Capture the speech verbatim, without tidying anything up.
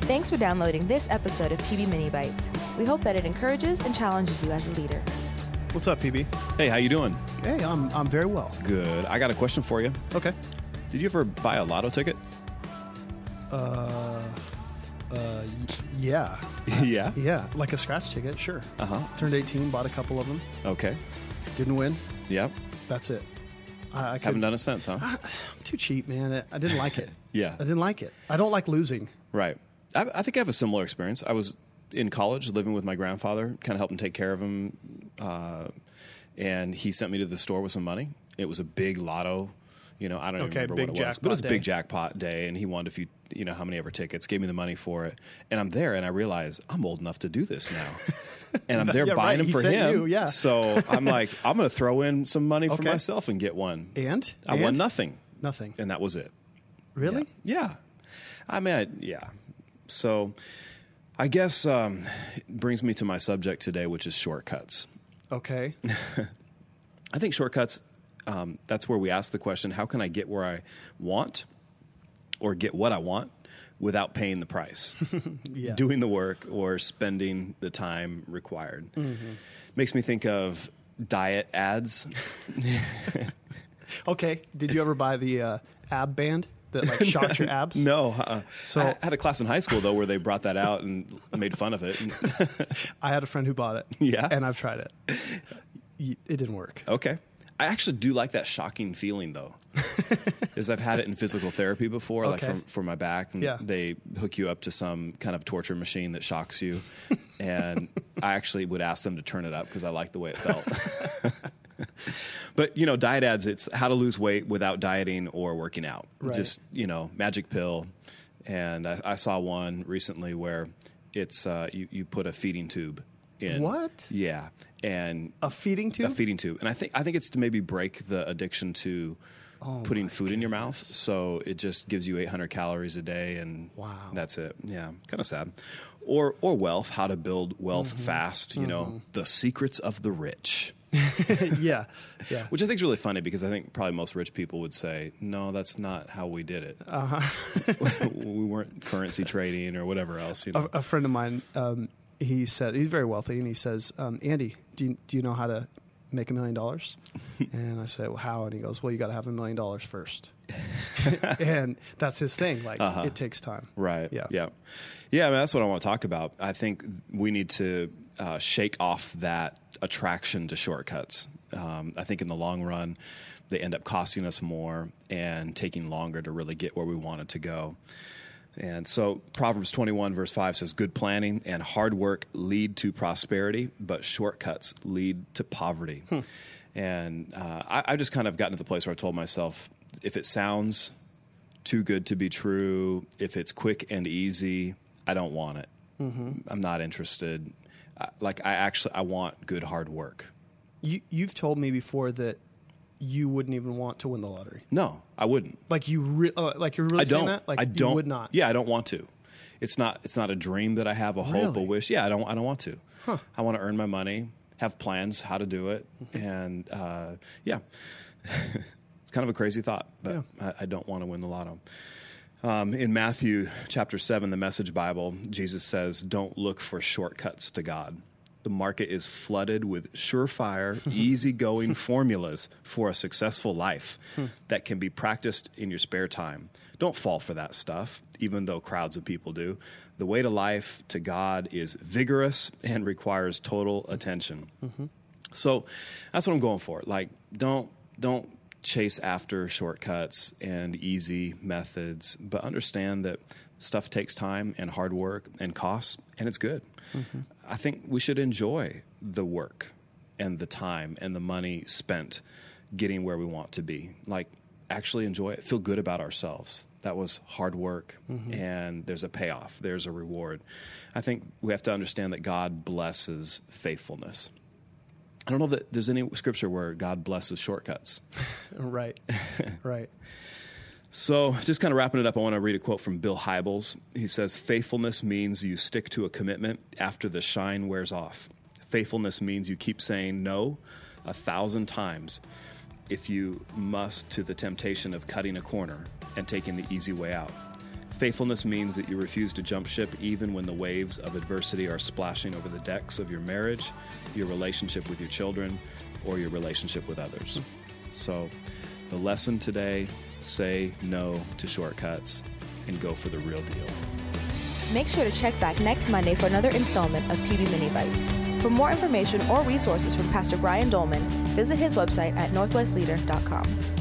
Thanks for downloading this episode of P B Mini Bites. We hope that it encourages and challenges you as a leader. What's up, P B? Hey, how you doing? Hey, I'm I'm very well. Good. I got a question for you. Okay. Did you ever buy a lotto ticket? Uh, uh, y- yeah. Yeah? Yeah, like a scratch ticket, sure. Uh-huh. Turned eighteen, bought a couple of them. Okay. Didn't win. Yep. That's it. I, I could, Haven't done it since, huh? I, I'm too cheap, man. I, I didn't like it. Yeah. I didn't like it. I don't like losing. Right. I, I think I have a similar experience. I was in college living with my grandfather, kind of helping take care of him, uh, and he sent me to the store with some money. It was a big lotto. You know, I don't even Okay, remember big what it was, jackpot but it was a day. big jackpot day, and he wanted a few, you know, how many ever tickets, gave me the money for it, and I'm there, and I realize I'm old enough to do this now, and I'm there Yeah, buying right, them he for sent him. you, yeah. So I'm like, I'm going to throw in some money for Okay. myself and get one. And? I And? won nothing, Nothing. and that was it. Really? Yeah. I mean, I, yeah. So I guess um, it brings me to my subject today, which is shortcuts. Okay. I think shortcuts, um, that's where we ask the question, how can I get where I want or get what I want without paying the price? Yeah. Doing the work or spending the time required. Mm-hmm. Makes me think of diet ads. Okay. Did you ever buy the uh, ab band that like shocks your abs? No. Uh, So- I had a class in high school, though, where they brought that out and made fun of it. I had a friend who bought it. Yeah? And I've tried it. Y- It didn't work. Okay. I actually do like that shocking feeling, though, is I've had it in physical therapy before, like Okay. for, for my back, and Yeah. they hook you up to some kind of torture machine that shocks you, and I actually would ask them to turn it up because I like the way it felt. But, you know, diet ads, it's how to lose weight without dieting or working out. Right. Just, you know, magic pill. And I, I saw one recently where it's uh, you, you put a feeding tube in. What? Yeah. And A feeding tube? a feeding tube, and I think I think it's to maybe break the addiction to Oh putting my food in your mouth. So it just gives you eight hundred calories a day, and Wow. that's it. Yeah, kind of sad. Or or wealth, how to build wealth Mm-hmm. fast. You know, the secrets of the rich, yeah. Yeah. which I think is really funny because I think probably most rich people would say, no, that's not how we did it. Uh-huh. We weren't currency trading or whatever else. You know, A, a friend of mine, um, he said he's very wealthy, and he says, um, "Andy, do you, do you know how to make a million dollars?" And I said, "Well, how?" And he goes, "Well, you got to have a million dollars first." And that's his thing. Like Uh-huh. it takes time. Right. Yeah. Yeah. Yeah. I mean, that's what I want to talk about. I think we need to uh, shake off that attraction to shortcuts. Um, I think in the long run, they end up costing us more and taking longer to really get where we wanted to go. And so Proverbs twenty-one verse five says, good planning and hard work lead to prosperity, but shortcuts lead to poverty. Hmm. And uh, I, I just kind of gotten to the place where I told myself, if it sounds too good to be true, if it's quick and easy, I don't want it. Mm-hmm. I'm not interested. I, like I actually, I want good hard work. You you've told me before that you wouldn't even want to win the lottery. No, I wouldn't. Like you, re- uh, like you're really I saying don't. that? Like I don't. you would not. Yeah, I don't want to. It's not. It's not a dream that I have, a hope, a Really? wish. Yeah, I don't. I don't want to. Huh. I want to earn my money, have plans how to do it, and uh, yeah, it's kind of a crazy thought, but Yeah. I, I don't want to win the lotto. Um, in Matthew chapter seven, the Message Bible, Jesus says, "Don't look for shortcuts to God. The market is flooded with surefire, easygoing formulas for a successful life that can be practiced in your spare time. Don't fall for that stuff, even though crowds of people do. The way to life, to God, is vigorous and requires total attention." Mm-hmm. So that's what I'm going for. Like, don't don't chase after shortcuts and easy methods, but understand that stuff takes time and hard work and costs, and it's good. Mm-hmm. I think we should enjoy the work and the time and the money spent getting where we want to be. Like, actually enjoy it, feel good about ourselves. That was hard work, Mm-hmm. and there's a payoff, there's a reward. I think we have to understand that God blesses faithfulness. I don't know that there's any scripture where God blesses shortcuts. Right. Right. So just kind of wrapping it up, I want to read a quote from Bill Hybels. He says, faithfulness means you stick to a commitment after the shine wears off. Faithfulness means you keep saying no a thousand times if you must to the temptation of cutting a corner and taking the easy way out. Faithfulness means that you refuse to jump ship even when the waves of adversity are splashing over the decks of your marriage, your relationship with your children, or your relationship with others. So the lesson today, say no to shortcuts and go for the real deal. Make sure to check back next Monday for another installment of P B Mini Bites. For more information or resources from Pastor Brian Dolman, visit his website at northwest leader dot com.